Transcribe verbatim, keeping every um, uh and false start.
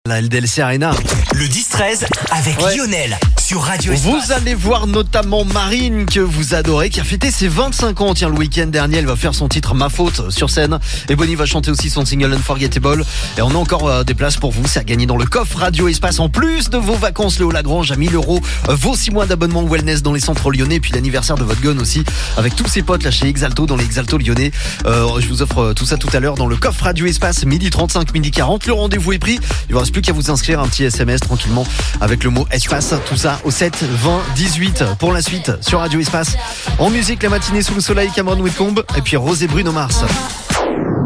La L D L C Arena. Le dix treize avec ouais. Lionel sur Radio Espace. Vous allez voir notamment Marine que vous adorez qui a fêté ses vingt-cinq ans. Tiens, le week-end dernier, elle va faire son titre Ma Faute sur scène. Et Bonnie va chanter aussi son single Unforgettable. Et on a encore euh, des places pour vous. C'est à gagner dans le coffre Radio Espace. En plus de vos vacances Léo Lagrange à mille euros. Euh, vos six mois d'abonnement wellness dans les centres lyonnais. Et puis l'anniversaire de votre gun aussi. Avec tous ses potes là chez Exalto dans les Exalto lyonnais. Euh, je vous offre euh, tout ça tout à l'heure dans le coffre Radio Espace. Midi trente-cinq, midi quarante. Le rendez-vous est pris. Il ne reste plus qu'à vous inscrire un petit S M S tranquillement avec le mot espace. Tout ça au sept vingt dix-huit pour la suite sur Radio Espace. En musique, la matinée sous le soleil, Cameron Whitcomb et puis Rosé Bruno Mars.